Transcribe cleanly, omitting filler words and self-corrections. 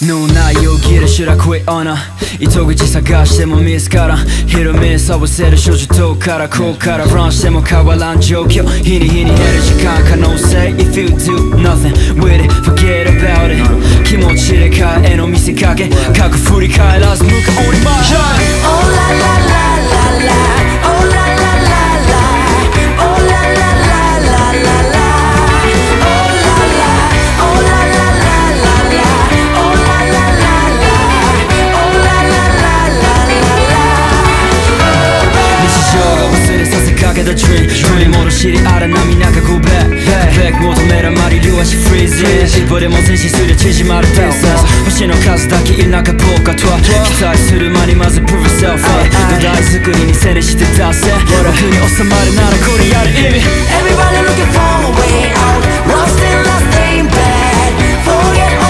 No 内容切れshould I quit on her 糸口探しても見つからんヒルミス合わせる少女遠からこうからランしても変わらん状況日に日に減る時間可能性 If you do nothing with it forget about it 気持ち入れ替えの見せかけ過去振り返らず向かうに前 Oh la la la la la Oh la la la la Oh la la la la la la Oh la la Oh la la la la la Oh la la la la Oh la la la la la 日常が忘れさせかけた Dream 振り戻しり荒波中 Go back Back 求めるまり両足 Freeze 一歩でも前進すり縮まる Distance 星の数だけいなかポーカーとは期待する間にまず Prove yourself 土台作りに背にして出せ僕に収まるならこれやる意味 Everybody looking for a way out